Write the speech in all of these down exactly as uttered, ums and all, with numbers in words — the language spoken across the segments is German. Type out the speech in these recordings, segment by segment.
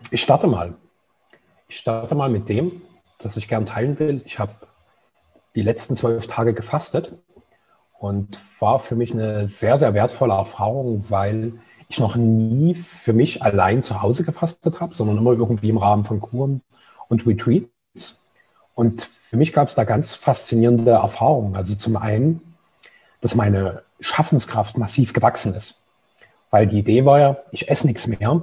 Ich starte mal. Ich starte mal mit dem, das ich gern teilen will. Ich habe die letzten zwölf Tage gefastet und war für mich eine sehr, sehr wertvolle Erfahrung, weil ich noch nie für mich allein zu Hause gefastet habe, sondern immer irgendwie im Rahmen von Kuren und Retreats. Und für mich gab es da ganz faszinierende Erfahrungen. Also zum einen, dass meine Schaffenskraft massiv gewachsen ist. Weil die Idee war ja, ich esse nichts mehr.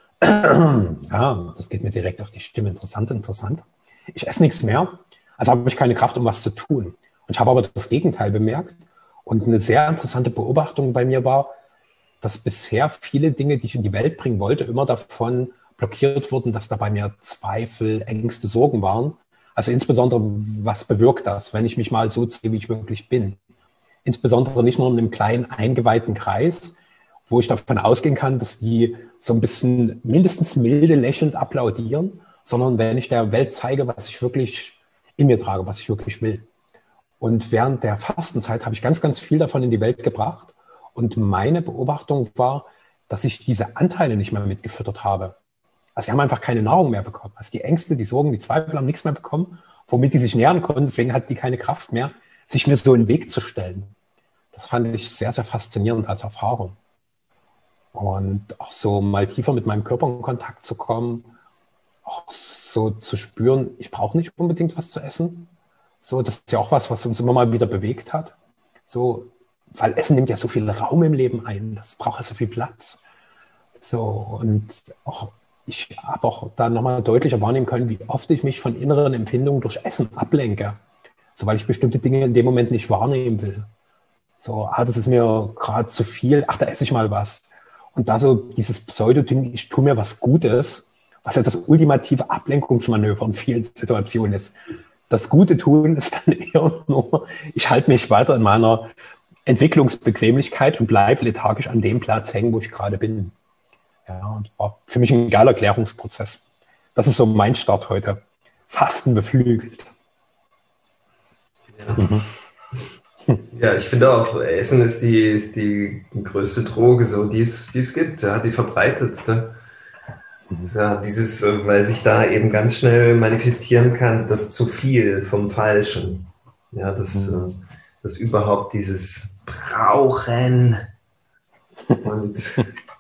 Ja, das geht mir direkt auf die Stimme. Interessant, interessant. Ich esse nichts mehr, also habe ich keine Kraft, um was zu tun. Und ich habe aber das Gegenteil bemerkt. Und eine sehr interessante Beobachtung bei mir war, dass bisher viele Dinge, die ich in die Welt bringen wollte, immer davon blockiert wurden, dass da bei mir Zweifel, Ängste, Sorgen waren. Also insbesondere, was bewirkt das, wenn ich mich mal so zeige, wie ich wirklich bin? Insbesondere nicht nur in einem kleinen, eingeweihten Kreis, wo ich davon ausgehen kann, dass die so ein bisschen mindestens milde lächelnd applaudieren, sondern wenn ich der Welt zeige, was ich wirklich in mir trage, was ich wirklich will. Und während der Fastenzeit habe ich ganz, ganz viel davon in die Welt gebracht. Und meine Beobachtung war, dass ich diese Anteile nicht mehr mitgefüttert habe. Also sie haben einfach keine Nahrung mehr bekommen. Also die Ängste, die Sorgen, die Zweifel haben nichts mehr bekommen, womit die sich nähren konnten. Deswegen hatten die keine Kraft mehr, sich mir so in den Weg zu stellen. Das fand ich sehr, sehr faszinierend als Erfahrung. Und auch so mal tiefer mit meinem Körper in Kontakt zu kommen, auch so zu spüren, ich brauche nicht unbedingt was zu essen. So, das ist ja auch was, was uns immer mal wieder bewegt hat. So, weil Essen nimmt ja so viel Raum im Leben ein, das braucht ja so viel Platz. So, und auch, ich habe auch da nochmal deutlicher wahrnehmen können, wie oft ich mich von inneren Empfindungen durch Essen ablenke. So, weil ich bestimmte Dinge in dem Moment nicht wahrnehmen will. So, ah, das ist mir gerade zu viel, ach, da esse ich mal was. Und da so dieses Pseudo-Ding, ich tue mir was Gutes, was ja das ultimative Ablenkungsmanöver in vielen Situationen ist. Das Gute tun ist dann eher nur, ich halte mich weiter in meiner Entwicklungsbequemlichkeit und bleibe lethargisch an dem Platz hängen, wo ich gerade bin. Ja, und war für mich ein geiler Klärungsprozess. Das ist so mein Start heute. Fasten beflügelt. Ja. Mhm. Ja, ich finde auch, Essen ist die, ist die größte Droge, so, die es, die es gibt, ja, die verbreitetste. Ja, dieses, weil sich da eben ganz schnell manifestieren kann, das zu viel vom Falschen. Ja, das, das überhaupt dieses Brauchen. Und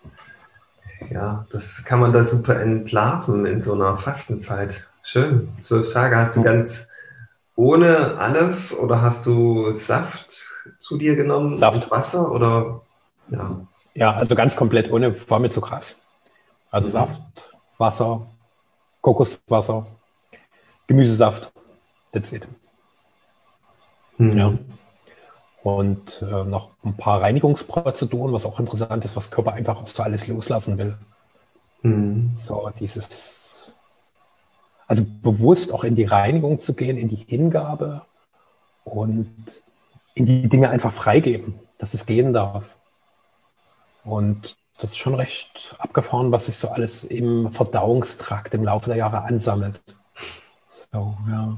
ja, das kann man da super entlarven in so einer Fastenzeit. Schön. Zwölf Tage hast du ganz ohne alles oder hast du Saft zu dir genommen? Saft. Und Wasser oder? Ja. Ja, also ganz komplett ohne, war mir zu krass. Also mhm. Saft, Wasser, Kokoswasser, Gemüsesaft, that's it. Mhm. Ja. Und äh, noch ein paar Reinigungsprozeduren, was auch interessant ist, was Körper einfach auch so alles loslassen will. Mhm. So dieses, also bewusst auch in die Reinigung zu gehen, in die Hingabe und in die Dinge einfach freigeben, dass es gehen darf. Und das ist schon recht abgefahren, was sich so alles im Verdauungstrakt im Laufe der Jahre ansammelt. So, ja.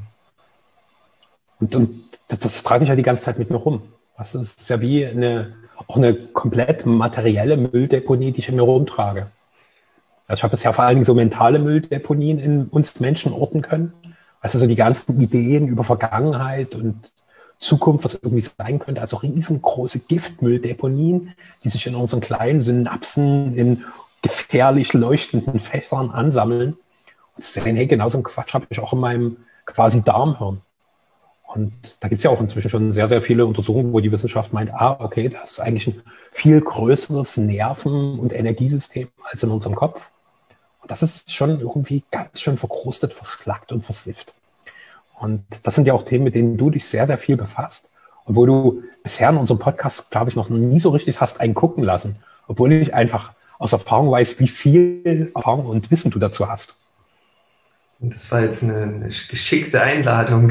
Und, und das, das trage ich ja die ganze Zeit mit mir rum. Das ist ja wie eine, auch eine komplett materielle Mülldeponie, die ich in mir rumtrage. Also ich habe bisher vor allen Dingen so mentale Mülldeponien in uns Menschen orten können. Also so die ganzen Ideen über Vergangenheit und Zukunft, was irgendwie sein könnte, also riesengroße Giftmülldeponien, die sich in unseren kleinen Synapsen in gefährlich leuchtenden Fächern ansammeln. Und sehen, hey, genau so einen Quatsch habe ich auch in meinem quasi Darmhirn. Und da gibt es ja auch inzwischen schon sehr, sehr viele Untersuchungen, wo die Wissenschaft meint, ah, okay, das ist eigentlich ein viel größeres Nerven- und Energiesystem als in unserem Kopf. Und das ist schon irgendwie ganz schön verkrustet, verschlackt und versifft. Und das sind ja auch Themen, mit denen du dich sehr, sehr viel befasst. Und wo du bisher in unserem Podcast, glaube ich, noch nie so richtig hast einen gucken lassen. Obwohl ich einfach aus Erfahrung weiß, wie viel Erfahrung und Wissen du dazu hast. Und das war jetzt eine, eine geschickte Einladung.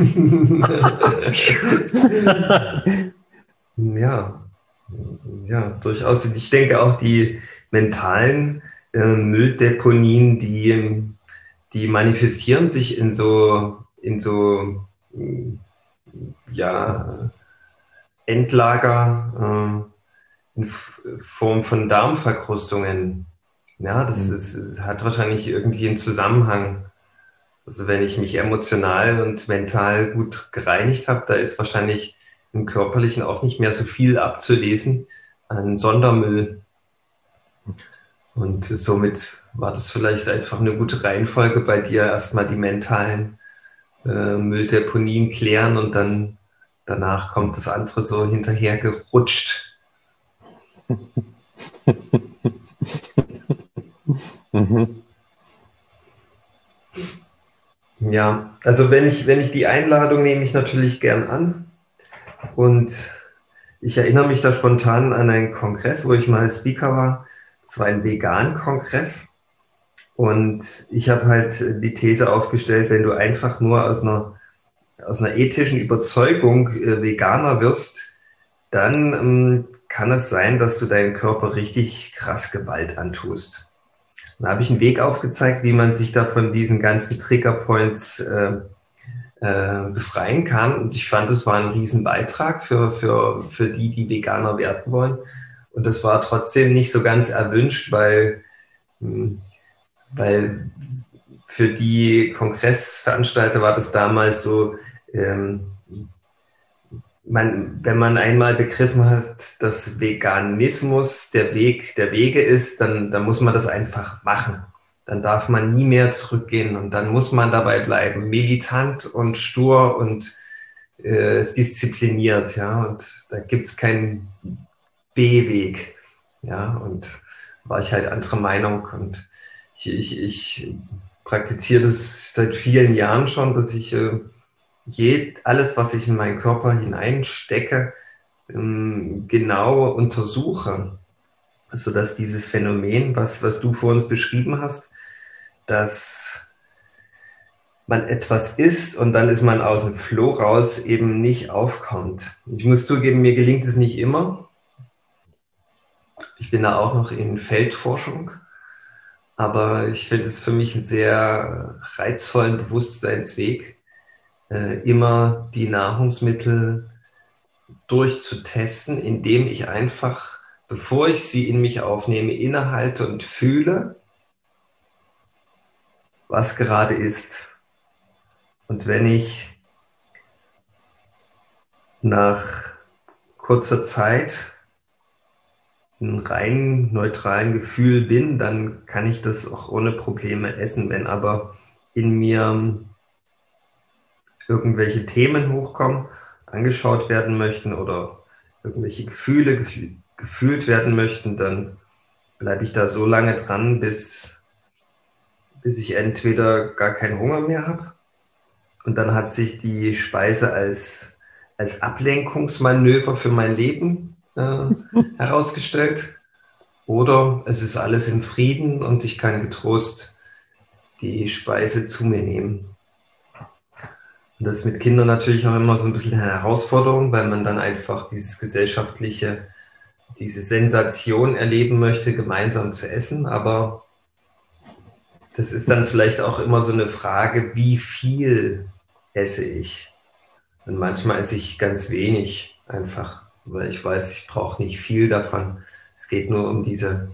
ja, ja, durchaus. Ich denke auch die mentalen äh, Mülldeponien, die, die manifestieren sich in so, in so ja, Endlager äh, in Form von Darmverkrustungen. Ja, das ist, es hat wahrscheinlich irgendwie einen Zusammenhang. Also wenn ich mich emotional und mental gut gereinigt habe, da ist wahrscheinlich im Körperlichen auch nicht mehr so viel abzulesen an Sondermüll. Und somit war das vielleicht einfach eine gute Reihenfolge bei dir, erstmal die mentalen äh, Mülldeponien klären und dann danach kommt das andere so hinterher gerutscht. mhm. Ja, also wenn ich, wenn ich die Einladung nehme ich natürlich gern an und ich erinnere mich da spontan an einen Kongress, wo ich mal Speaker war. Das war ein Vegan-Kongress und ich habe halt die These aufgestellt, wenn du einfach nur aus einer, aus einer ethischen Überzeugung äh, Veganer wirst, dann ähm, kann es sein, dass du deinem Körper richtig krass Gewalt antust. Da habe ich einen Weg aufgezeigt, wie man sich da von diesen ganzen Triggerpoints äh, äh, befreien kann. Und ich fand, es war ein Riesenbeitrag für, für, für die, die Veganer werden wollen. Und das war trotzdem nicht so ganz erwünscht, weil, weil für die Kongressveranstalter war das damals so, ähm, man, wenn man einmal begriffen hat, dass Veganismus der Weg der Wege ist, dann, dann muss man das einfach machen. Dann darf man nie mehr zurückgehen und dann muss man dabei bleiben, militant und stur und äh, diszipliniert, ja. Und da gibt es keinen B-Weg, ja. Und war ich halt anderer Meinung und ich, ich, ich praktiziere das seit vielen Jahren schon, dass ich äh, Je, alles, was ich in meinen Körper hineinstecke, genau untersuche. Sodass dieses Phänomen, was, was du vor uns beschrieben hast, dass man etwas isst und dann ist man aus dem Flow raus, eben nicht aufkommt. Ich muss zugeben, mir gelingt es nicht immer. Ich bin da auch noch in Feldforschung. Aber ich finde es für mich einen sehr reizvollen Bewusstseinsweg, immer die Nahrungsmittel durchzutesten, indem ich einfach, bevor ich sie in mich aufnehme, innehalte und fühle, was gerade ist. Und wenn ich nach kurzer Zeit in rein neutralen Gefühl bin, dann kann ich das auch ohne Probleme essen. Wenn aber in mir irgendwelche Themen hochkommen, angeschaut werden möchten oder irgendwelche Gefühle gef- gefühlt werden möchten, dann bleibe ich da so lange dran, bis, bis ich entweder gar keinen Hunger mehr habe und dann hat sich die Speise als, als Ablenkungsmanöver für mein Leben äh, herausgestellt, oder es ist alles in Frieden und ich kann getrost die Speise zu mir nehmen. Und das ist mit Kindern natürlich auch immer so ein bisschen eine Herausforderung, weil man dann einfach dieses gesellschaftliche, diese Sensation erleben möchte, gemeinsam zu essen. Aber das ist dann vielleicht auch immer so eine Frage, wie viel esse ich? Und manchmal esse ich ganz wenig einfach, weil ich weiß, ich brauche nicht viel davon. Es geht nur um diese,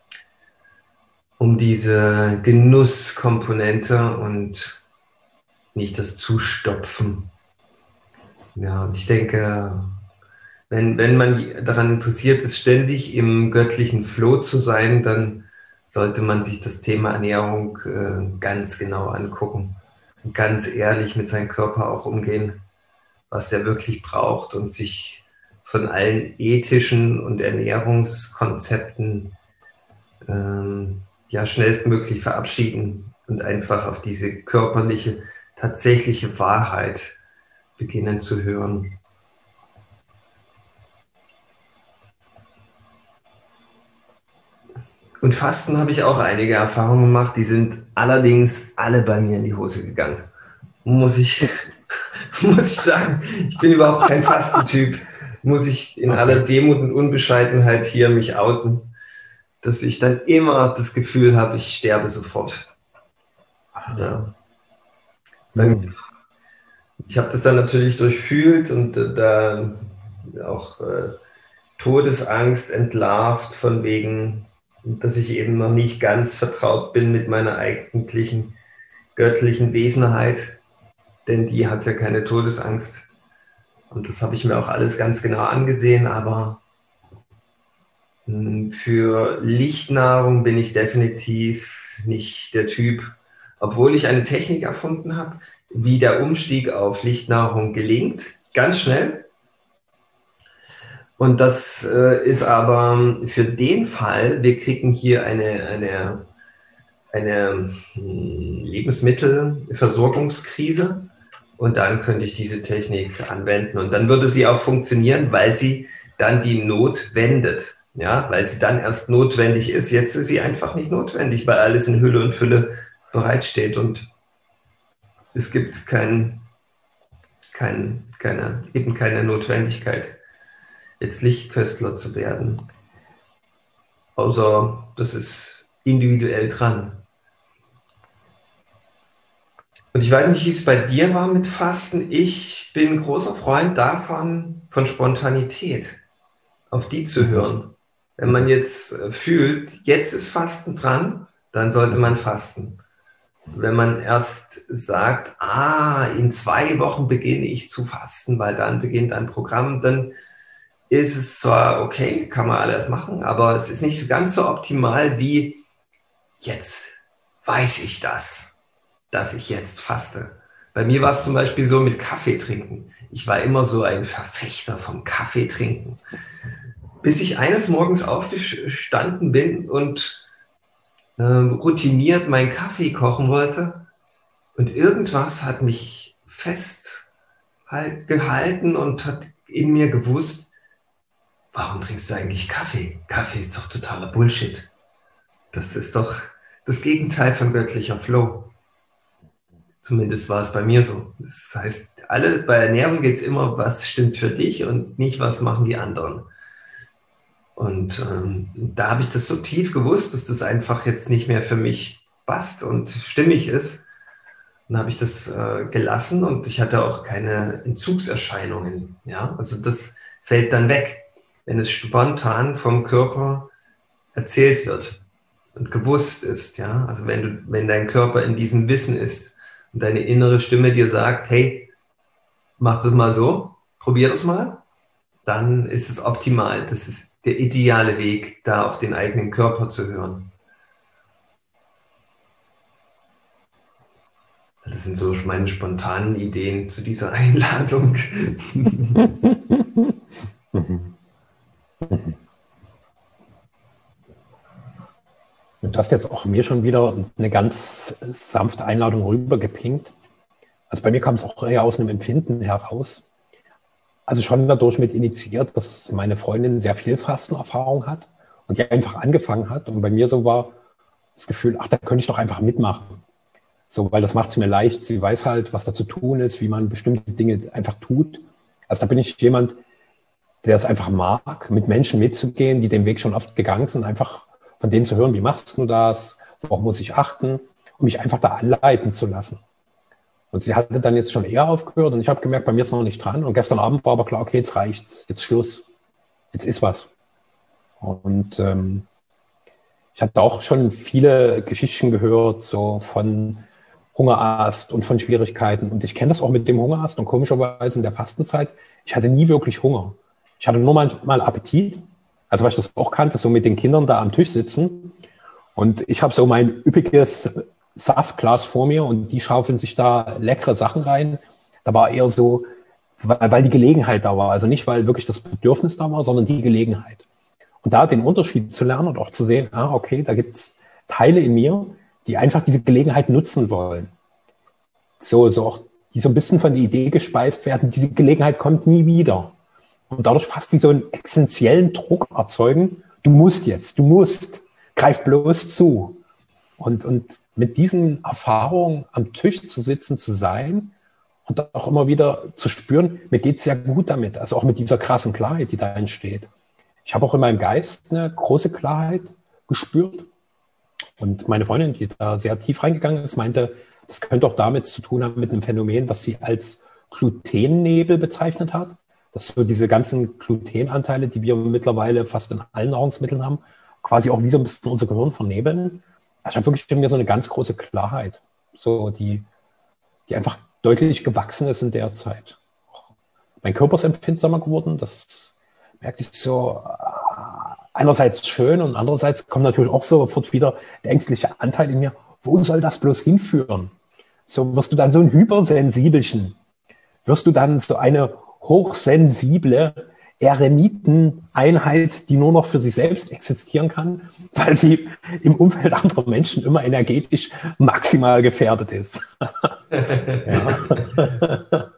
um diese Genusskomponente und nicht das Zustopfen. Ja, und ich denke, wenn, wenn man daran interessiert ist, ständig im göttlichen Flow zu sein, dann sollte man sich das Thema Ernährung äh, ganz genau angucken und ganz ehrlich mit seinem Körper auch umgehen, was der wirklich braucht und sich von allen ethischen und Ernährungskonzepten ähm, ja, schnellstmöglich verabschieden und einfach auf diese körperliche, tatsächliche Wahrheit beginnen zu hören. Und Fasten habe ich auch einige Erfahrungen gemacht, die sind allerdings alle bei mir in die Hose gegangen. Muss ich, muss ich sagen, ich bin überhaupt kein Fastentyp. Muss ich in aller Demut und Unbescheidenheit hier mich outen, dass ich dann immer das Gefühl habe, ich sterbe sofort. Ja. Dann, ich habe das dann natürlich durchfühlt und äh, da auch äh, Todesangst entlarvt von wegen, dass ich eben noch nicht ganz vertraut bin mit meiner eigentlichen göttlichen Wesenheit, denn die hat ja keine Todesangst. Und das habe ich mir auch alles ganz genau angesehen, aber für Lichtnahrung bin ich definitiv nicht der Typ, obwohl ich eine Technik erfunden habe, wie der Umstieg auf Lichtnahrung gelingt, ganz schnell. Und das äh, ist aber für den Fall, wir kriegen hier eine, eine, eine Lebensmittelversorgungskrise und dann könnte ich diese Technik anwenden und dann würde sie auch funktionieren, weil sie dann die Not wendet. Ja, weil sie dann erst notwendig ist. Jetzt ist sie einfach nicht notwendig, weil alles in Hülle und Fülle bereitsteht und es gibt kein, kein, keine, eben keine Notwendigkeit, jetzt Lichtköstler zu werden. Außer das ist individuell dran. Und ich weiß nicht, wie es bei dir war mit Fasten. Ich bin großer Freund davon, von Spontanität, auf die zu hören. Wenn man jetzt fühlt, jetzt ist Fasten dran, dann sollte man fasten. Wenn man erst sagt, ah, in zwei Wochen beginne ich zu fasten, weil dann beginnt ein Programm, dann ist es zwar okay, kann man alles machen, aber es ist nicht so ganz so optimal wie jetzt weiß ich das, dass ich jetzt faste. Bei mir war es zum Beispiel so mit Kaffee trinken. Ich war immer so ein Verfechter vom Kaffee trinken. Bis ich eines Morgens aufgestanden bin und äh, routiniert meinen Kaffee kochen wollte. Und irgendwas hat mich fest halt gehalten und hat in mir gewusst, warum trinkst du eigentlich Kaffee? Kaffee ist doch totaler Bullshit. Das ist doch das Gegenteil von göttlicher Flow. Zumindest war es bei mir so. Das heißt, alle, bei Ernährung geht es immer, was stimmt für dich und nicht, was machen die anderen. Und ähm, da habe ich das so tief gewusst, dass das einfach jetzt nicht mehr für mich passt und stimmig ist. Dann habe ich das äh, gelassen und ich hatte auch keine Entzugserscheinungen. Ja? Also das fällt dann weg, wenn es spontan vom Körper erzählt wird und gewusst ist. Ja? Also wenn, du, wenn dein Körper in diesem Wissen ist und deine innere Stimme dir sagt, hey, mach das mal so, probier das mal, dann ist es optimal. Das ist der ideale Weg, da auf den eigenen Körper zu hören. Das sind so meine spontanen Ideen zu dieser Einladung. Du hast jetzt auch mir schon wieder eine ganz sanfte Einladung rübergepinkt. Also bei mir kam es auch eher aus einem Empfinden heraus. Also schon dadurch mit initiiert, dass meine Freundin sehr viel Fastenerfahrung hat und die einfach angefangen hat. Und bei mir so war das Gefühl, ach, da könnte ich doch einfach mitmachen. So, weil das macht es mir leicht. Sie weiß halt, was da zu tun ist, wie man bestimmte Dinge einfach tut. Also da bin ich jemand, der es einfach mag, mit Menschen mitzugehen, die den Weg schon oft gegangen sind, einfach von denen zu hören, wie machst du das, worauf muss ich achten, um mich einfach da anleiten zu lassen. Und sie hatte dann jetzt schon eher aufgehört und ich habe gemerkt, bei mir ist noch nicht dran. Und gestern Abend war aber klar, okay, jetzt reicht's, jetzt Schluss, jetzt ist was. Und ähm, ich hatte auch schon viele Geschichten gehört, so von Hungerast und von Schwierigkeiten. Und ich kenne das auch mit dem Hungerast und komischerweise in der Fastenzeit, ich hatte nie wirklich Hunger. Ich hatte nur manchmal Appetit, also weil ich das auch kannte, so mit den Kindern da am Tisch sitzen. Und ich habe so mein üppiges Saftglas vor mir und die schaufeln sich da leckere Sachen rein. Da war eher so, weil, weil die Gelegenheit da war. Also nicht, weil wirklich das Bedürfnis da war, sondern die Gelegenheit. Und da den Unterschied zu lernen und auch zu sehen, ah, okay, da gibt's Teile in mir, die einfach diese Gelegenheit nutzen wollen. So, so auch, die so ein bisschen von der Idee gespeist werden, diese Gelegenheit kommt nie wieder. Und dadurch fast wie so einen essentiellen Druck erzeugen, du musst jetzt, du musst, greif bloß zu. Und, und mit diesen Erfahrungen am Tisch zu sitzen, zu sein und auch immer wieder zu spüren, mir geht's sehr gut damit, also auch mit dieser krassen Klarheit, die da entsteht. Ich habe auch in meinem Geist eine große Klarheit gespürt. Und meine Freundin, die da sehr tief reingegangen ist, meinte, das könnte auch damit zu tun haben mit einem Phänomen, was sie als Glutennebel bezeichnet hat. Das so diese ganzen Glutenanteile, die wir mittlerweile fast in allen Nahrungsmitteln haben, quasi auch wie so ein bisschen unser Gehirn vernebeln. Also ich habe wirklich in mir so eine ganz große Klarheit, so die, die einfach deutlich gewachsen ist in der Zeit. Mein Körper ist empfindsamer geworden, das merke ich so einerseits schön und andererseits kommt natürlich auch sofort wieder der ängstliche Anteil in mir, wo soll das bloß hinführen? So wirst du dann so ein Hypersensibelchen, wirst du dann so eine hochsensible Eremiteneinheit, die nur noch für sich selbst existieren kann, weil sie im Umfeld anderer Menschen immer energetisch maximal gefährdet ist. Ja.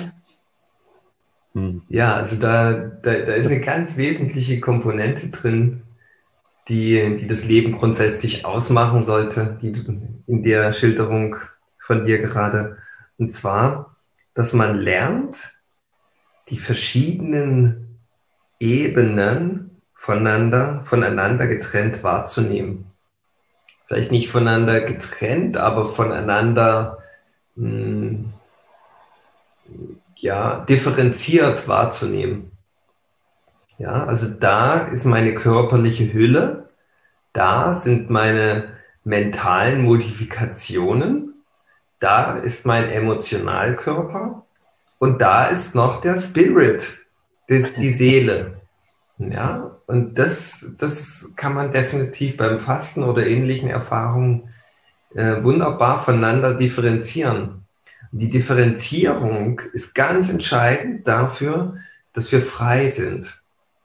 Hm. Ja, also da, da, da ist eine ganz wesentliche Komponente drin, die, die das Leben grundsätzlich ausmachen sollte, die in der Schilderung von dir gerade. Und zwar, dass man lernt, die verschiedenen Ebenen voneinander, voneinander getrennt wahrzunehmen. Vielleicht nicht voneinander getrennt, aber voneinander mh, ja, differenziert wahrzunehmen. Ja, also da ist meine körperliche Hülle, da sind meine mentalen Modifikationen, da ist mein Emotionalkörper und da ist noch der Spirit, das ist die Seele. Ja, und das, das kann man definitiv beim Fasten oder ähnlichen Erfahrungen äh, wunderbar voneinander differenzieren. Die Differenzierung ist ganz entscheidend dafür, dass wir frei sind.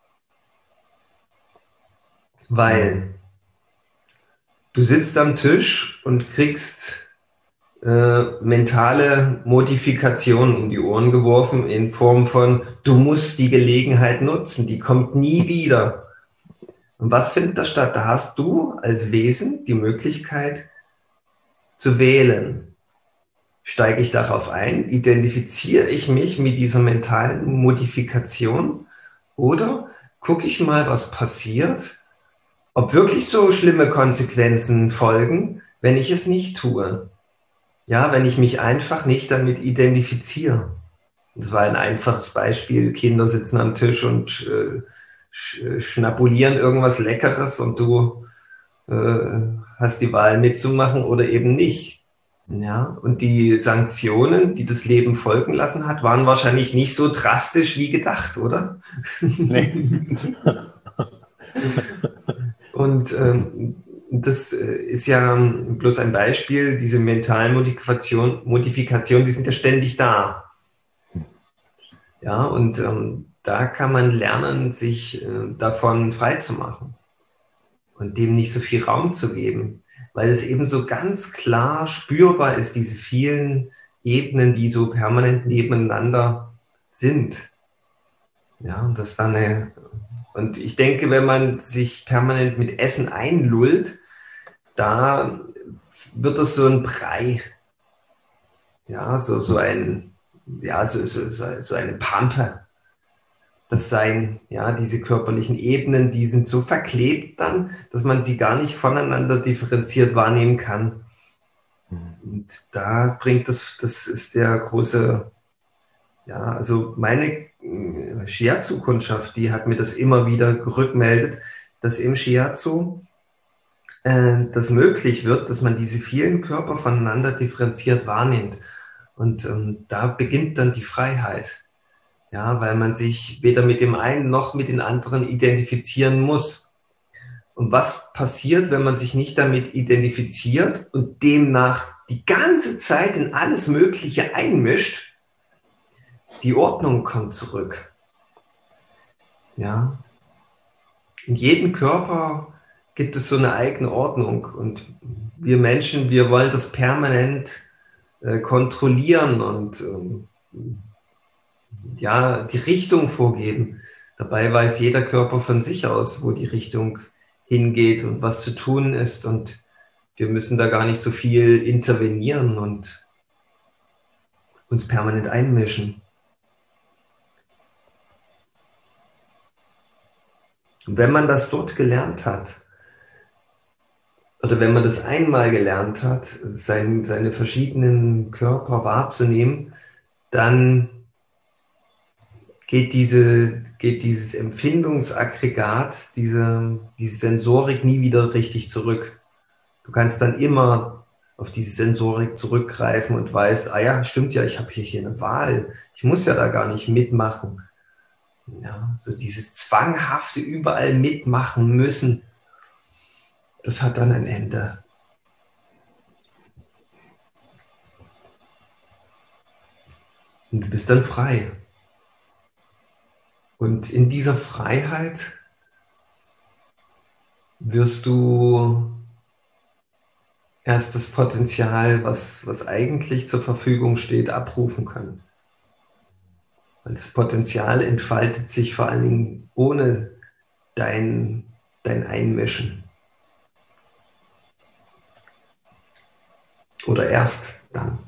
Weil du sitzt am Tisch und kriegst äh, mentale Modifikationen um die Ohren geworfen in Form von, du musst die Gelegenheit nutzen, die kommt nie wieder. Und was findet da statt? Da hast du als Wesen die Möglichkeit zu wählen. Steige ich darauf ein? Identifiziere ich mich mit dieser mentalen Modifikation? Oder gucke ich mal, was passiert? Ob wirklich so schlimme Konsequenzen folgen, wenn ich es nicht tue? Ja, wenn ich mich einfach nicht damit identifiziere. Das war ein einfaches Beispiel. Kinder sitzen am Tisch und äh, sch schnabulieren irgendwas Leckeres und du äh, hast die Wahl mitzumachen oder eben nicht. Ja, und die Sanktionen, die das Leben folgen lassen hat, waren wahrscheinlich nicht so drastisch wie gedacht, oder? Nee. Und ähm, das ist ja bloß ein Beispiel, diese mentalen Modifikationen, Modifikationen, die sind ja ständig da. Ja, und ähm, da kann man lernen, sich äh, davon frei zu machen und dem nicht so viel Raum zu geben. Weil es eben so ganz klar spürbar ist, diese vielen Ebenen, die so permanent nebeneinander sind. Ja, und das dann eine, und ich denke, wenn man sich permanent mit Essen einlullt, da wird das so ein Brei. Ja, so, so ein, ja, so, so, so eine Pampe. Das Sein, ja, diese körperlichen Ebenen, die sind so verklebt dann, dass man sie gar nicht voneinander differenziert wahrnehmen kann. Und da bringt das, das ist der große, ja, also meine Shiatsu-Kundschaft, die hat mir das immer wieder rückmeldet, dass im Shiatsu äh, das möglich wird, dass man diese vielen Körper voneinander differenziert wahrnimmt. Und ähm, da beginnt dann die Freiheit. Ja, weil man sich weder mit dem einen noch mit den anderen identifizieren muss. Und was passiert, wenn man sich nicht damit identifiziert und demnach die ganze Zeit in alles Mögliche einmischt? Die Ordnung kommt zurück. Ja. In jedem Körper gibt es so eine eigene Ordnung. Und wir Menschen, wir wollen das permanent äh, kontrollieren und ähm, ja, die Richtung vorgeben. Dabei weiß jeder Körper von sich aus, wo die Richtung hingeht und was zu tun ist. Und wir müssen da gar nicht so viel intervenieren und uns permanent einmischen. Und wenn man das dort gelernt hat, oder wenn man das einmal gelernt hat, sein, seine verschiedenen Körper wahrzunehmen, dann geht, diese, geht dieses Empfindungsaggregat, diese, diese Sensorik nie wieder richtig zurück. Du kannst dann immer auf diese Sensorik zurückgreifen und weißt, ah ja, stimmt ja, ich habe hier, hier eine Wahl. Ich muss ja da gar nicht mitmachen. Ja, so dieses zwanghafte überall mitmachen müssen, das hat dann ein Ende. Und du bist dann frei. Und in dieser Freiheit wirst du erst das Potenzial, was, was eigentlich zur Verfügung steht, abrufen können. Weil das Potenzial entfaltet sich vor allen Dingen ohne dein, dein Einmischen. Oder erst dann.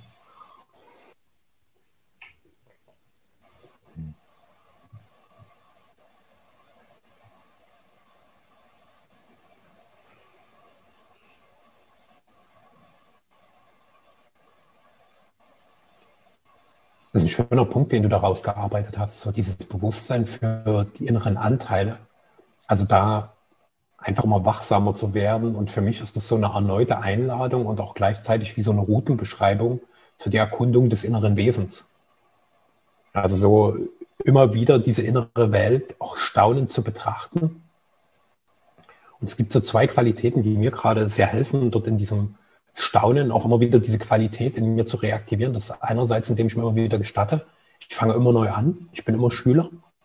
Das ist ein schöner Punkt, den du daraus gearbeitet hast, so dieses Bewusstsein für die inneren Anteile. Also da einfach mal wachsamer zu werden. Und für mich ist das so eine erneute Einladung und auch gleichzeitig wie so eine Routenbeschreibung für die Erkundung des inneren Wesens. Also so immer wieder diese innere Welt auch staunend zu betrachten. Und es gibt so zwei Qualitäten, die mir gerade sehr helfen, dort in diesem Staunen auch immer wieder diese Qualität in mir zu reaktivieren. Das ist einerseits, indem ich mir immer wieder gestatte, ich fange immer neu an, ich bin immer Schüler,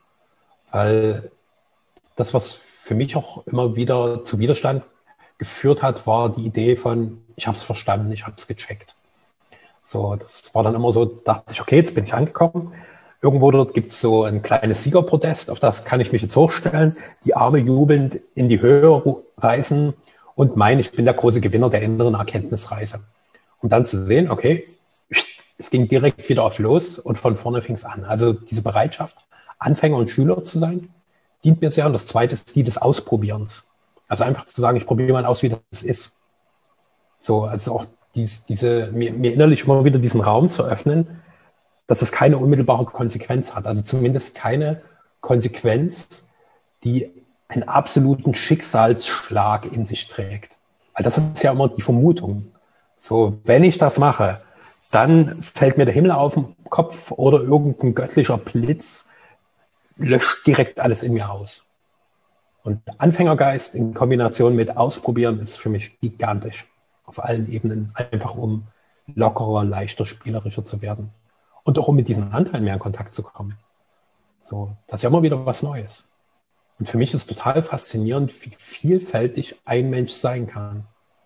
weil das, was für mich auch immer wieder zu Widerstand geführt hat, war die Idee von, ich habe es verstanden, ich habe es gecheckt. So, das war dann immer so, dachte ich, okay, jetzt bin ich angekommen. Irgendwo dort gibt es so ein kleines Siegerpodest, auf das kann ich mich jetzt hochstellen, die Arme jubelnd in die Höhe reißen und meinen, ich bin der große Gewinner der inneren Erkenntnisreise. Um dann zu sehen, okay, es ging direkt wieder auf los und von vorne fing es an. Also diese Bereitschaft, Anfänger und Schüler zu sein, dient mir sehr. Und das Zweite ist die des Ausprobierens. Also einfach zu sagen, ich probiere mal aus, wie das ist. So, also auch dies, diese, mir, mir innerlich immer wieder diesen Raum zu öffnen, dass es keine unmittelbare Konsequenz hat. Also zumindest keine Konsequenz, die einen absoluten Schicksalsschlag in sich trägt. Weil das ist ja immer die Vermutung. So, wenn ich das mache, dann fällt mir der Himmel auf den Kopf oder irgendein göttlicher Blitz löscht direkt alles in mir aus. Und Anfängergeist in Kombination mit Ausprobieren ist für mich gigantisch. Auf allen Ebenen, einfach um lockerer, leichter, spielerischer zu werden. Und auch um mit diesen Anteilen mehr in Kontakt zu kommen. So, das ist ja immer wieder was Neues. Und für mich ist total faszinierend, wie vielfältig ein Mensch sein kann.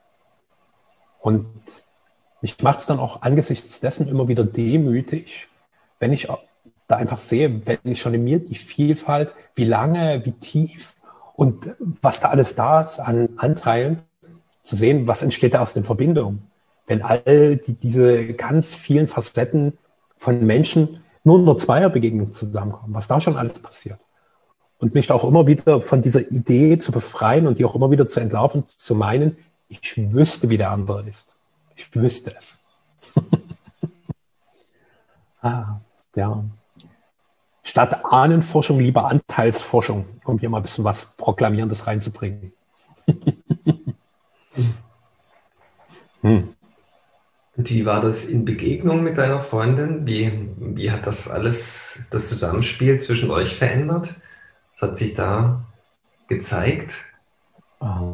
Und mich macht es dann auch angesichts dessen immer wieder demütig, wenn ich da einfach sehe, wenn ich schon in mir die Vielfalt, wie lange, wie tief und was da alles da ist an Anteilen, zu sehen, was entsteht da aus den Verbindungen. Wenn all die, diese ganz vielen Facetten von Menschen nur in einer Zweierbegegnung zusammenkommen, was da schon alles passiert. Und mich auch immer wieder von dieser Idee zu befreien und die auch immer wieder zu entlarven, zu meinen, ich wüsste, wie der andere ist. Ich wüsste es. ah, ja. Statt Ahnenforschung lieber Anteilsforschung, um hier mal ein bisschen was Proklamierendes reinzubringen. hm. Und wie war das in Begegnung mit deiner Freundin? Wie, wie hat das alles, das Zusammenspiel zwischen euch verändert? Was hat sich da gezeigt? Oh.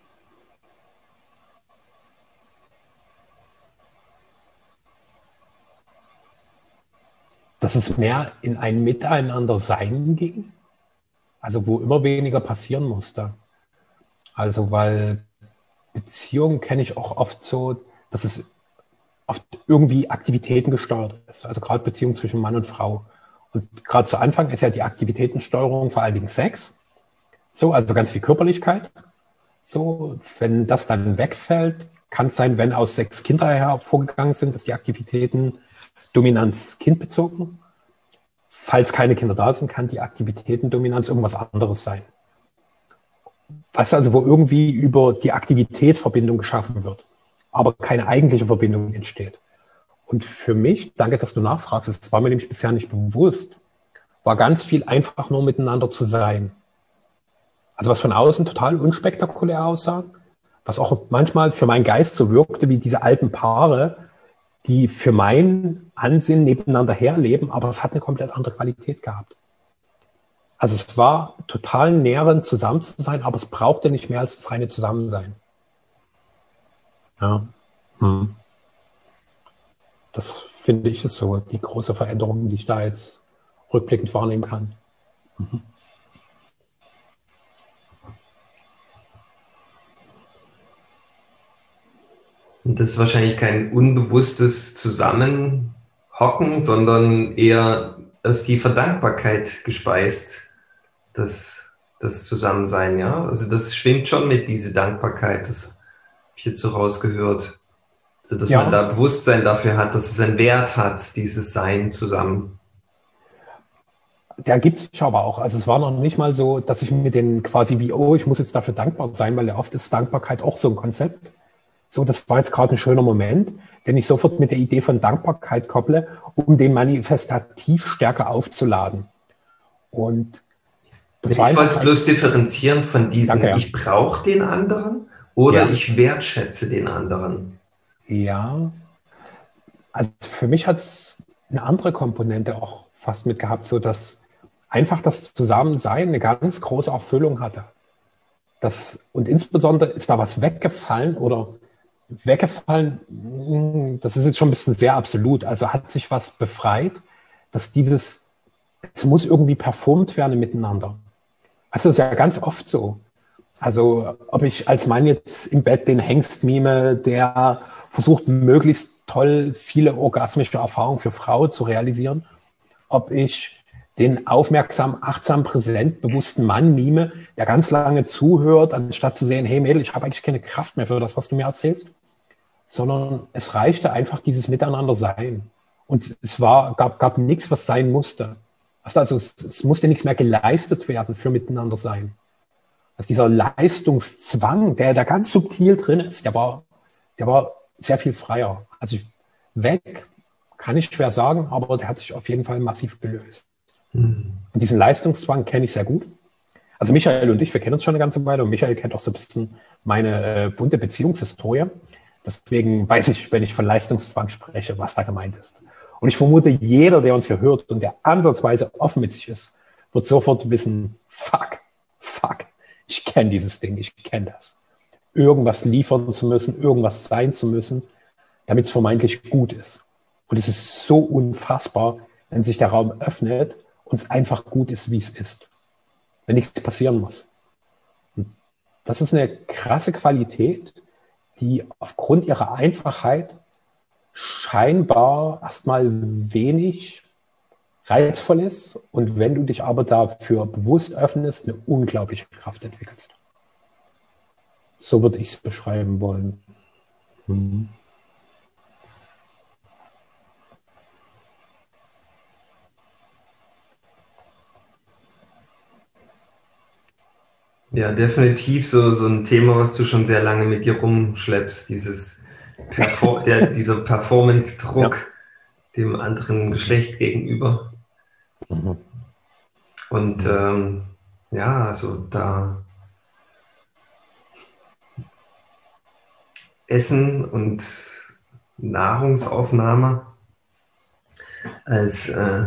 Dass es mehr in ein Miteinander-Sein ging, also wo immer weniger passieren musste. Also weil Beziehungen kenne ich auch oft so, dass es oft irgendwie Aktivitäten gesteuert ist, also gerade Beziehungen zwischen Mann und Frau. Und gerade zu Anfang ist ja die Aktivitätensteuerung vor allen Dingen Sex, so, also ganz viel Körperlichkeit. So, wenn das dann wegfällt, kann es sein, wenn aus sechs Kinder hervorgegangen sind, dass die Aktivitäten Dominanz kindbezogen. Falls keine Kinder da sind, kann die Aktivitätendominanz irgendwas anderes sein. Weißt du, also wo irgendwie über die Aktivität Verbindung geschaffen wird, aber keine eigentliche Verbindung entsteht. Und für mich, danke, dass du nachfragst, das war mir nämlich bisher nicht bewusst, war ganz viel einfach nur miteinander zu sein. Also was von außen total unspektakulär aussah, was auch manchmal für meinen Geist so wirkte wie diese alten Paare, die für mein Ansehen nebeneinander herleben, aber es hat eine komplett andere Qualität gehabt. Also es war total nährend, zusammen zu sein, aber es brauchte nicht mehr als das reine Zusammensein. Ja. Hm. Das finde ich ist so die große Veränderung, die ich da jetzt rückblickend wahrnehmen kann. Mhm. Und das ist wahrscheinlich kein unbewusstes Zusammenhocken, sondern eher aus tiefer Dankbarkeit gespeist, das, das Zusammensein, ja. Also das schwingt schon mit, diese Dankbarkeit, das habe ich jetzt so rausgehört. Also dass ja. man da Bewusstsein dafür hat, dass es einen Wert hat, dieses Sein zusammen. Der gibt sich aber auch. Also es war noch nicht mal so, dass ich mir den quasi wie, oh, ich muss jetzt dafür dankbar sein, weil ja oft ist Dankbarkeit auch so ein Konzept. So, das war jetzt gerade ein schöner Moment, den ich sofort mit der Idee von Dankbarkeit kopple, um den manifestativ stärker aufzuladen. Und das ich war wollte es bloß differenzieren von diesem, danke, ja. ich brauche den anderen oder ja. ich wertschätze den anderen. Ja, also für mich hat es eine andere Komponente auch fast mit gehabt, so dass einfach das Zusammensein eine ganz große Erfüllung hatte. Das, und insbesondere ist da was weggefallen oder weggefallen, das ist jetzt schon ein bisschen sehr absolut, also hat sich was befreit, dass dieses, es muss irgendwie performt werden miteinander. Also das ist ja ganz oft so. Also ob ich als Mann jetzt im Bett den Hengst mime, der versucht möglichst toll viele orgasmische Erfahrungen für Frau zu realisieren, ob ich den aufmerksam, achtsam, präsent, bewussten Mann mime, der ganz lange zuhört, anstatt zu sehen, hey Mädel, ich habe eigentlich keine Kraft mehr für das, was du mir erzählst, sondern es reichte einfach dieses Miteinander-Sein. Und es war, gab, gab nichts, was sein musste. Also es, es musste nichts mehr geleistet werden für Miteinander-Sein. Also dieser Leistungszwang, der da ganz subtil drin ist, der war, der war sehr viel freier. Also weg, kann ich schwer sagen, aber der hat sich auf jeden Fall massiv gelöst. Mhm. Und diesen Leistungszwang kenne ich sehr gut. Also Michael und ich, wir kennen uns schon eine ganze Weile und Michael kennt auch so ein bisschen meine äh, bunte Beziehungshistorie. Deswegen weiß ich, wenn ich von Leistungszwang spreche, was da gemeint ist. Und ich vermute, jeder, der uns hier hört und der ansatzweise offen mit sich ist, wird sofort wissen, fuck, fuck, ich kenne dieses Ding, ich kenne das. Irgendwas liefern zu müssen, irgendwas sein zu müssen, damit es vermeintlich gut ist. Und es ist so unfassbar, wenn sich der Raum öffnet und es einfach gut ist, wie es ist. Wenn nichts passieren muss. Und das ist eine krasse Qualität, die aufgrund ihrer Einfachheit scheinbar erstmal wenig reizvoll ist und wenn du dich aber dafür bewusst öffnest, eine unglaubliche Kraft entwickelst. So würde ich es beschreiben wollen. Hm. Ja, definitiv so, so ein Thema, was du schon sehr lange mit dir rumschleppst, dieses Perfor der, dieser Performance-Druck ja. dem anderen Geschlecht gegenüber. Mhm. Und ähm, ja, also da Essen und Nahrungsaufnahme als äh,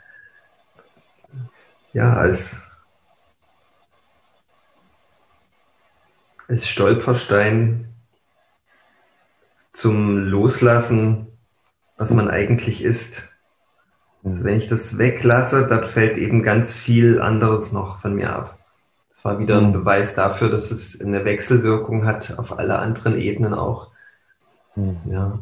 ja, als als Stolperstein zum Loslassen, was man eigentlich ist. Also wenn ich das weglasse, dann fällt eben ganz viel anderes noch von mir ab. Das war wieder ein Beweis dafür, dass es eine Wechselwirkung hat auf alle anderen Ebenen auch. Ja.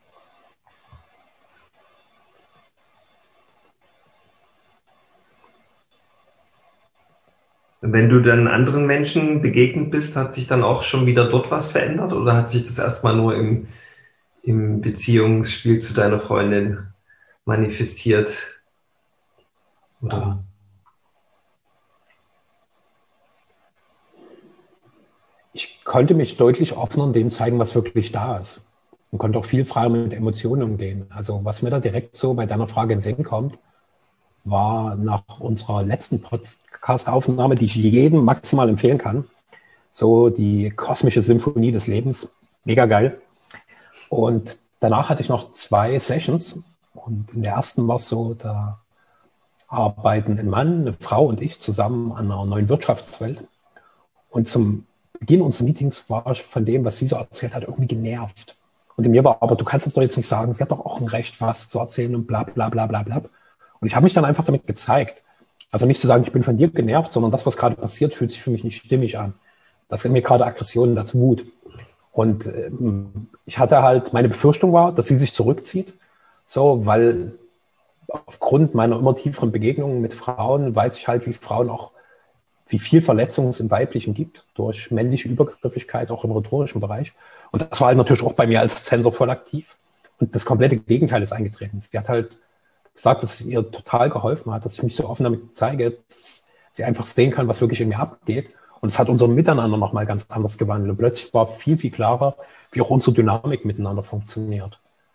Wenn du dann anderen Menschen begegnet bist, hat sich dann auch schon wieder dort was verändert oder hat sich das erstmal nur im, im Beziehungsspiel zu deiner Freundin manifestiert? Oder? Ich konnte mich deutlich offener in dem zeigen, was wirklich da ist. Und konnte auch viel freier mit Emotionen umgehen. Also was mir da direkt so bei deiner Frage in den Sinn kommt, war nach unserer letzten Podcast-Aufnahme, die ich jedem maximal empfehlen kann, so die kosmische Symphonie des Lebens. Mega geil. Und danach hatte ich noch zwei Sessions. Und in der ersten war es so, da arbeiten ein Mann, eine Frau und ich zusammen an einer neuen Wirtschaftswelt. Und zum Beginn unseres Meetings war ich von dem, was sie so erzählt hat, irgendwie genervt. Und in mir war, aber du kannst es doch jetzt nicht sagen, sie hat doch auch ein Recht, was zu erzählen und bla bla bla bla bla. Und ich habe mich dann einfach damit gezeigt. Also nicht zu sagen, ich bin von dir genervt, sondern das, was gerade passiert, fühlt sich für mich nicht stimmig an. Das ist mir gerade Aggression, das Wut. Und ähm, ich hatte halt, meine Befürchtung war, dass sie sich zurückzieht, so, weil aufgrund meiner immer tieferen Begegnungen mit Frauen weiß ich halt, wie Frauen auch, wie viel Verletzungen es im Weiblichen gibt, durch männliche Übergriffigkeit, auch im rhetorischen Bereich. Und das war halt natürlich auch bei mir als Zensor voll aktiv. Und das komplette Gegenteil ist eingetreten. Sie hat halt gesagt, dass es ihr total geholfen hat, dass ich mich so offen damit zeige, dass sie einfach sehen kann, was wirklich in mir abgeht. Und es hat unser Miteinander nochmal ganz anders gewandelt. Und plötzlich war viel, viel klarer, wie auch unsere Dynamik miteinander funktioniert.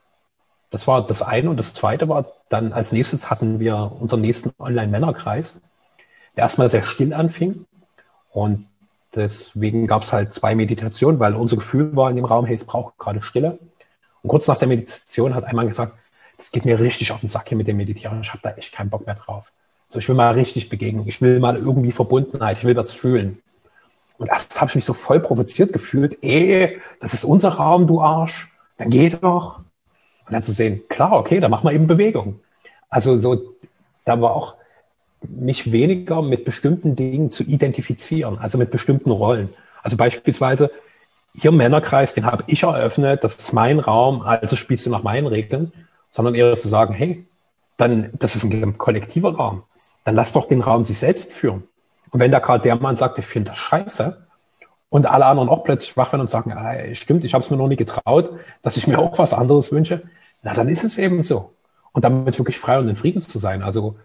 Das war das eine. Und das zweite war dann, als nächstes hatten wir unseren nächsten Online-Männerkreis, der erstmal sehr still anfing. Und deswegen gab es halt zwei Meditationen, weil unser Gefühl war in dem Raum, hey, es braucht gerade Stille. Und kurz nach der Meditation hat ein Mann gesagt, das geht mir richtig auf den Sack hier mit dem Meditieren. Ich habe da echt keinen Bock mehr drauf. So, ich will mal richtig Begegnung. Ich will mal irgendwie Verbundenheit. Ich will was fühlen. Und erst habe ich mich so voll provoziert gefühlt. Ey, das ist unser Raum, du Arsch. Dann geh doch. Und dann zu sehen, klar, okay, dann machen wir eben Bewegung. Also so, da war auch mich weniger mit bestimmten Dingen zu identifizieren, also mit bestimmten Rollen. Also beispielsweise, hier im Männerkreis, den habe ich eröffnet, das ist mein Raum, also spielst du nach meinen Regeln, sondern eher zu sagen, hey, dann, das ist ein kollektiver Raum, dann lass doch den Raum sich selbst führen. Und wenn da gerade der Mann sagt, ich finde das scheiße, und alle anderen auch plötzlich wach werden und sagen, ah, stimmt, ich habe es mir noch nie getraut, dass ich mir auch was anderes wünsche, na, dann ist es eben so. Und damit wirklich frei und in Frieden zu sein. Also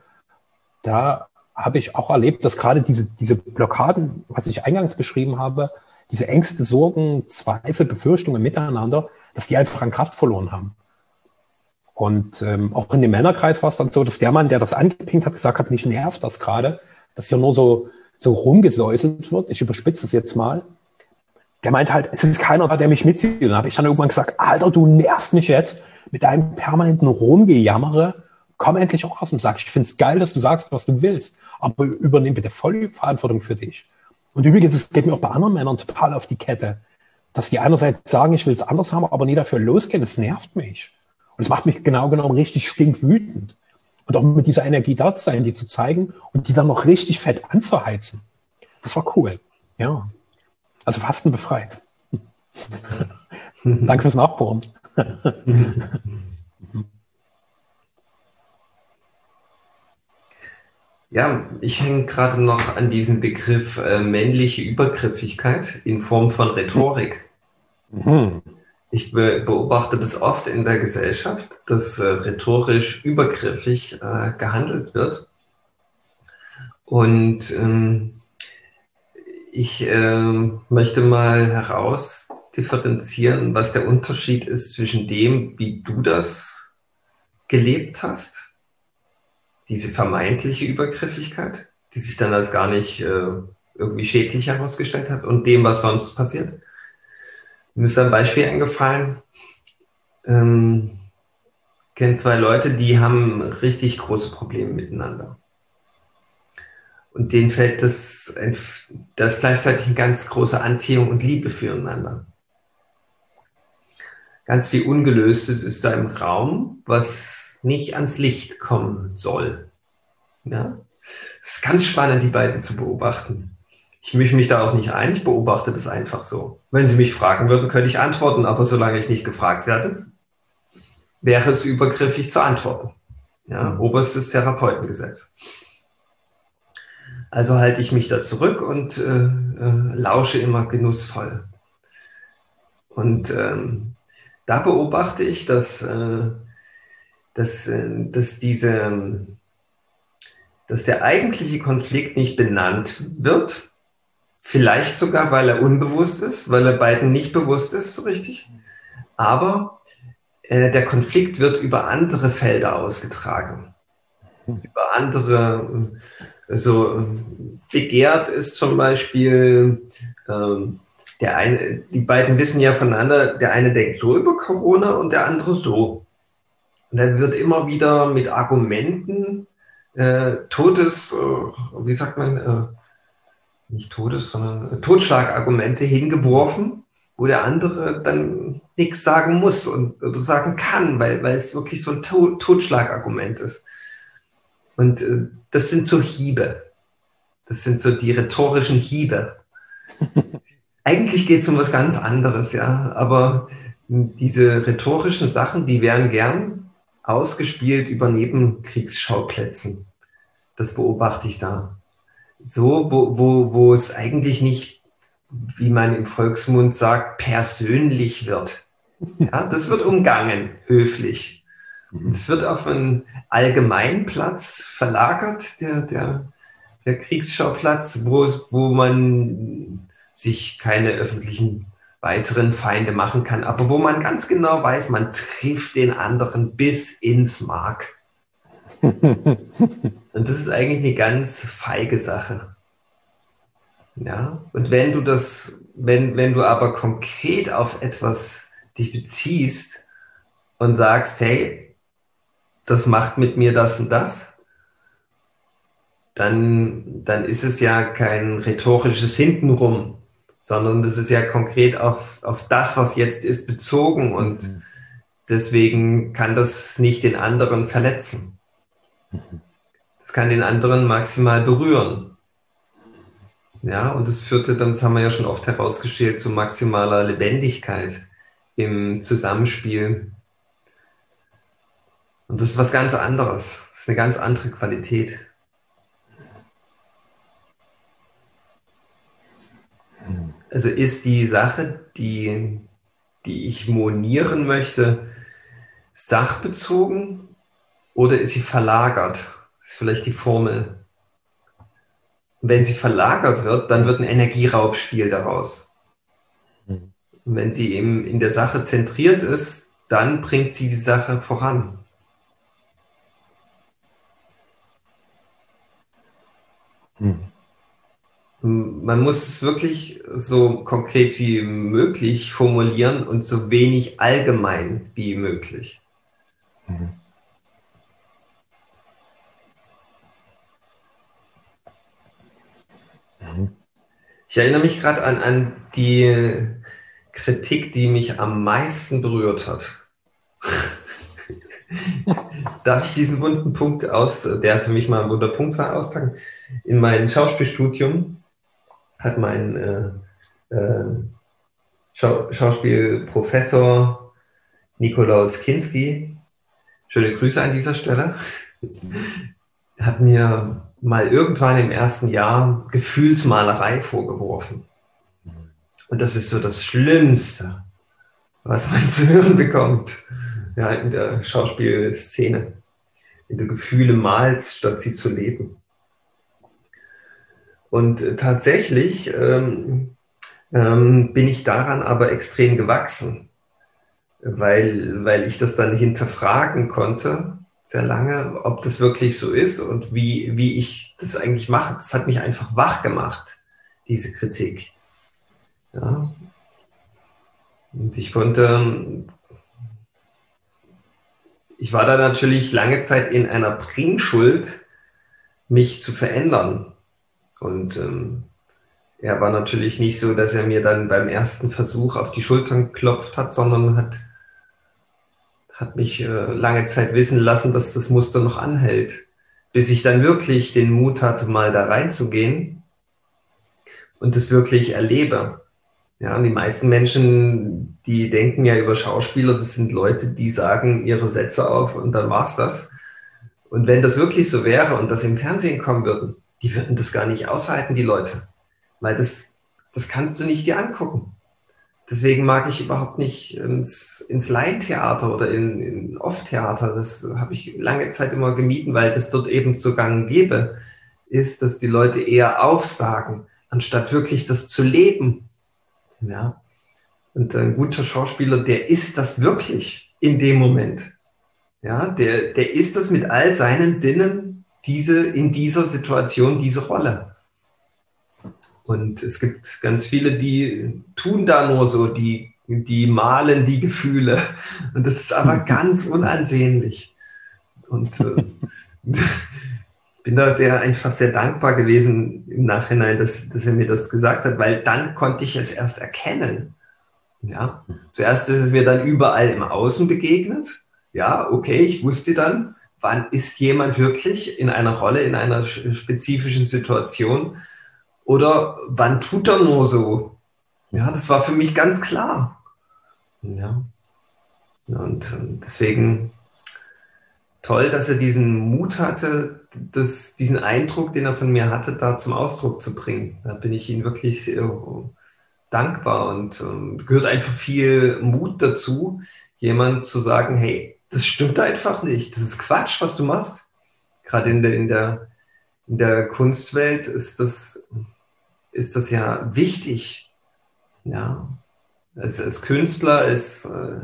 da habe ich auch erlebt, dass gerade diese, diese Blockaden, was ich eingangs beschrieben habe, diese Ängste, Sorgen, Zweifel, Befürchtungen miteinander, dass die einfach an Kraft verloren haben. Und ähm, auch in dem Männerkreis war es dann so, dass der Mann, der das angepinkt hat, gesagt hat, mich nervt das gerade, dass hier nur so, so rumgesäuselt wird. Ich überspitze es jetzt mal. Der meint halt, es ist keiner da, der mich mitzieht. Und dann habe ich dann irgendwann gesagt, Alter, du nervst mich jetzt mit deinem permanenten Rumgejammere. Komm endlich auch raus und sag, ich finde es geil, dass du sagst, was du willst. Aber übernimm bitte voll die Verantwortung für dich. Und übrigens, es geht mir auch bei anderen Männern total auf die Kette, dass die einerseits sagen, ich will es anders haben, aber nie dafür losgehen. Das nervt mich. Und es macht mich genau genommen richtig stinkwütend. Und auch mit dieser Energie da zu sein, die zu zeigen und die dann noch richtig fett anzuheizen. Das war cool. Ja. Also Fasten befreit. Danke fürs Nachbohren. Ja, ich hänge gerade noch an diesem Begriff äh, männliche Übergriffigkeit in Form von Rhetorik. Mhm. Ich be beobachte das oft in der Gesellschaft, dass äh, rhetorisch übergriffig äh, gehandelt wird. Und ähm, ich äh, möchte mal herausdifferenzieren, was der Unterschied ist zwischen dem, wie du das gelebt hast, diese vermeintliche Übergriffigkeit, die sich dann als gar nicht äh, irgendwie schädlich herausgestellt hat, und dem, was sonst passiert. Mir ist ein Beispiel eingefallen. Ähm, ich kenne zwei Leute, die haben richtig große Probleme miteinander. Und denen fällt das, das gleichzeitig eine ganz große Anziehung und Liebe füreinander. Ganz viel Ungelöstes ist da im Raum, was nicht ans Licht kommen soll. Ja? Es ist ganz spannend, die beiden zu beobachten. Ich mische mich da auch nicht ein, ich beobachte das einfach so. Wenn Sie mich fragen würden, könnte ich antworten, aber solange ich nicht gefragt werde, wäre es übergriffig zu antworten. Ja? Oberstes Therapeutengesetz. Also halte ich mich da zurück und äh, äh, lausche immer genussvoll. Und ähm, da beobachte ich, dass, äh, dass, äh, dass, diese, dass der eigentliche Konflikt nicht benannt wird. Vielleicht sogar, weil er unbewusst ist, weil er beiden nicht bewusst ist, so richtig. Aber äh, der Konflikt wird über andere Felder ausgetragen. über andere. Also begehrt ist zum Beispiel, ähm, der eine, die beiden wissen ja voneinander, der eine denkt so über Corona und der andere so. Und dann wird immer wieder mit Argumenten äh, Todes, äh, wie sagt man, äh, nicht Todes, sondern äh, Totschlagargumente hingeworfen, wo der andere dann nichts sagen muss und oder sagen kann, weil, weil es wirklich so ein to Totschlagargument ist. Und äh, das sind so Hiebe. Das sind so die rhetorischen Hiebe. Eigentlich geht es um was ganz anderes, ja. Aber diese rhetorischen Sachen, die werden gern ausgespielt über Nebenkriegsschauplätzen. Das beobachte ich da. So, wo, wo, wo es eigentlich nicht, wie man im Volksmund sagt, persönlich wird. Ja, das wird umgangen, höflich. Es wird auf einen Allgemeinplatz verlagert, der, der, der Kriegsschauplatz, wo, wo man sich keine öffentlichen weiteren Feinde machen kann, aber wo man ganz genau weiß, man trifft den anderen bis ins Mark. Und das ist eigentlich eine ganz feige Sache. Ja, und wenn du das, wenn, wenn du aber konkret auf etwas dich beziehst und sagst, hey, das macht mit mir das und das, dann, dann ist es ja kein rhetorisches Hintenrum, sondern das ist ja konkret auf, auf das, was jetzt ist, bezogen und mhm. deswegen kann das nicht den anderen verletzen. Das kann den anderen maximal berühren. Ja, und das führte dann, das haben wir ja schon oft herausgestellt, zu maximaler Lebendigkeit im Zusammenspiel. Und das ist was ganz anderes. Das ist eine ganz andere Qualität. Also ist die Sache, die, die ich monieren möchte, sachbezogen oder ist sie verlagert? Das ist vielleicht die Formel. Wenn sie verlagert wird, dann wird ein Energieraubspiel daraus. Und wenn sie eben in der Sache zentriert ist, dann bringt sie die Sache voran. Hm. Man muss es wirklich so konkret wie möglich formulieren und so wenig allgemein wie möglich. Mhm. Ich erinnere mich gerade an, an die Kritik, die mich am meisten berührt hat. Darf ich diesen wunden Punkt aus, der für mich mal ein wunder Punkt war, auspacken? In meinem Schauspielstudium hat mein äh, äh, Schau Schauspielprofessor Nikolaus Kinski, schöne Grüße an dieser Stelle, hat mir mal irgendwann im ersten Jahr Gefühlsmalerei vorgeworfen. Und das ist so das Schlimmste, was man zu hören bekommt, ja, in der Schauspielszene. Wenn du Gefühle malst, statt sie zu leben. Und äh, tatsächlich ähm, ähm, bin ich daran aber extrem gewachsen, weil, weil ich das dann hinterfragen konnte, sehr lange, ob das wirklich so ist und wie, wie ich das eigentlich mache. Das hat mich einfach wach gemacht, diese Kritik. Ja. Und ich konnte, ich war da natürlich lange Zeit in einer Bringschuld, mich zu verändern. Und ähm, er war natürlich nicht so, dass er mir dann beim ersten Versuch auf die Schultern geklopft hat, sondern hat, hat mich äh, lange Zeit wissen lassen, dass das Muster noch anhält. Bis ich dann wirklich den Mut hatte, mal da reinzugehen und das wirklich erlebe. Ja, und die meisten Menschen, die denken ja über Schauspieler, das sind Leute, die sagen ihre Sätze auf und dann war's das. Und wenn das wirklich so wäre und das im Fernsehen kommen würden, die würden das gar nicht aushalten, die Leute. Weil das, das kannst du nicht dir angucken. Deswegen mag ich überhaupt nicht ins, ins Laientheater oder in, in Off-Theater. Das habe ich lange Zeit immer gemieden, weil das dort eben so gang und gäbe ist, dass die Leute eher aufsagen, anstatt wirklich das zu leben. Ja. Und ein guter Schauspieler, der ist das wirklich in dem Moment. Ja, der, der ist das mit all seinen Sinnen diese, in dieser Situation diese Rolle. Und es gibt ganz viele, die tun da nur so, die, die malen die Gefühle. Und das ist aber ganz unansehnlich. Und äh, bin da sehr einfach sehr dankbar gewesen im Nachhinein, dass, dass er mir das gesagt hat, weil dann konnte ich es erst erkennen. Ja, zuerst ist es mir dann überall im Außen begegnet. Ja, okay, ich wusste dann, wann ist jemand wirklich in einer Rolle, in einer spezifischen Situation oder wann tut er nur so. Ja, das war für mich ganz klar. Ja, und deswegen toll, dass er diesen Mut hatte, das, diesen Eindruck, den er von mir hatte, da zum Ausdruck zu bringen. Da bin ich ihm wirklich sehr dankbar und ähm, gehört einfach viel Mut dazu, jemand zu sagen, hey, das stimmt einfach nicht, das ist Quatsch, was du machst. Gerade in der, in der, in der Kunstwelt ist das, ist das ja wichtig. Ja, als, als Künstler ist, äh,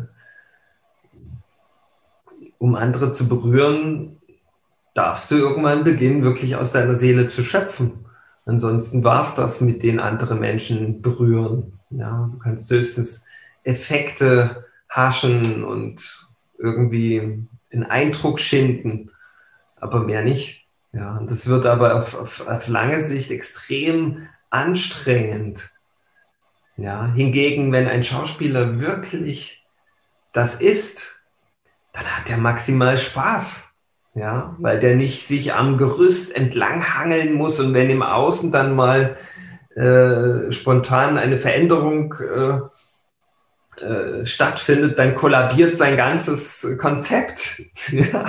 um andere zu berühren, darfst du irgendwann beginnen, wirklich aus deiner Seele zu schöpfen. Ansonsten war es das, mit denen andere Menschen berühren. Ja, du kannst höchstens Effekte haschen und irgendwie einen Eindruck schinden, aber mehr nicht. Ja, und das wird aber auf, auf, auf lange Sicht extrem anstrengend. Ja, hingegen, wenn ein Schauspieler wirklich das ist, dann hat er maximal Spaß. Ja, weil der nicht sich am Gerüst entlanghangeln muss und wenn im Außen dann mal äh, spontan eine Veränderung äh, äh, stattfindet, dann kollabiert sein ganzes Konzept. Ja.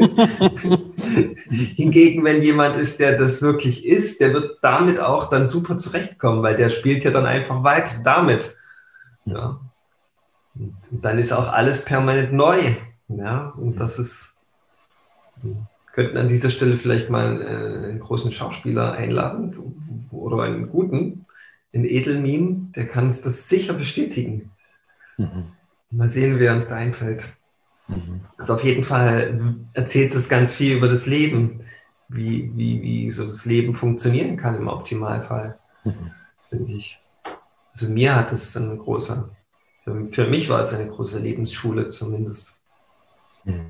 Hingegen, wenn jemand ist, der das wirklich ist, der wird damit auch dann super zurechtkommen, weil der spielt ja dann einfach weiter damit. Ja. Und dann ist auch alles permanent neu. Ja, und das ist Wir könnten an dieser Stelle vielleicht mal äh, einen großen Schauspieler einladen oder einen guten, einen Edelmime, der kann uns das sicher bestätigen. Mhm. Mal sehen, wer uns da einfällt. Mhm. Also auf jeden Fall erzählt es ganz viel über das Leben, wie, wie, wie so das Leben funktionieren kann im Optimalfall, mhm. finde ich. Also mir hat es eine große, für, für mich war es eine große Lebensschule zumindest. Mhm.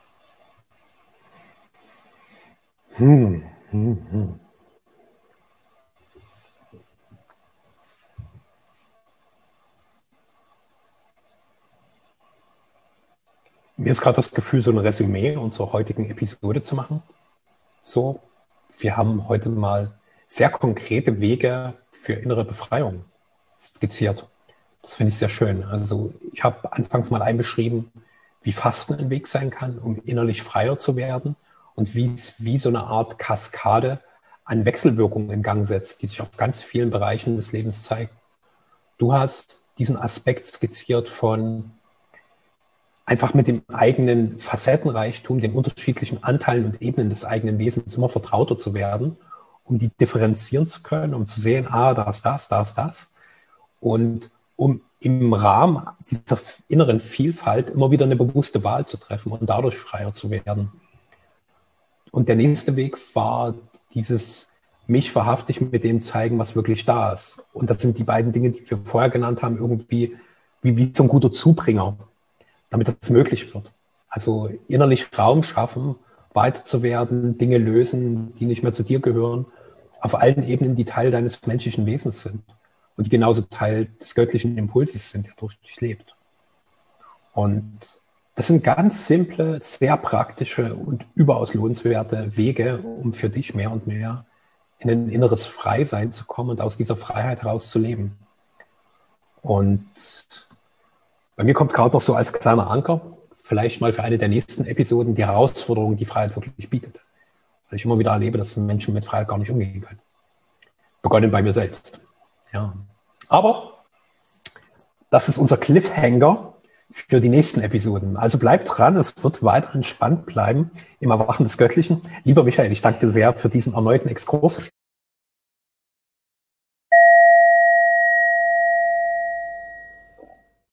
Hm, hm, hm. Mir ist gerade das Gefühl, so ein Resümee unserer heutigen Episode zu machen. So, wir haben heute mal sehr konkrete Wege für innere Befreiung skizziert. Das finde ich sehr schön. Also ich habe anfangs mal einbeschrieben, wie Fasten ein Weg sein kann, um innerlich freier zu werden. Und wie es wie so eine Art Kaskade an Wechselwirkungen in Gang setzt, die sich auf ganz vielen Bereichen des Lebens zeigen. Du hast diesen Aspekt skizziert von einfach mit dem eigenen Facettenreichtum, den unterschiedlichen Anteilen und Ebenen des eigenen Wesens immer vertrauter zu werden, um die differenzieren zu können, um zu sehen, ah, da ist das, da ist das. Und um im Rahmen dieser inneren Vielfalt immer wieder eine bewusste Wahl zu treffen und dadurch freier zu werden. Und der nächste Weg war dieses mich wahrhaftig mit dem zeigen, was wirklich da ist. Und das sind die beiden Dinge, die wir vorher genannt haben, irgendwie wie, wie so ein guter Zubringer, damit das möglich wird. Also innerlich Raum schaffen, weiter zu werden, Dinge lösen, die nicht mehr zu dir gehören, auf allen Ebenen, die Teil deines menschlichen Wesens sind und die genauso Teil des göttlichen Impulses sind, der durch dich lebt. Und das sind ganz simple, sehr praktische und überaus lohnenswerte Wege, um für dich mehr und mehr in ein inneres Freisein zu kommen und aus dieser Freiheit heraus zu leben. Und bei mir kommt gerade noch so als kleiner Anker, vielleicht mal für eine der nächsten Episoden, die Herausforderung, die Freiheit wirklich bietet. Weil ich immer wieder erlebe, dass Menschen mit Freiheit gar nicht umgehen können. Begonnen bei mir selbst. Ja. Aber das ist unser Cliffhanger für die nächsten Episoden. Also bleibt dran, es wird weiterhin spannend bleiben im Erwachen des Göttlichen. Lieber Michael, ich danke dir sehr für diesen erneuten Exkurs.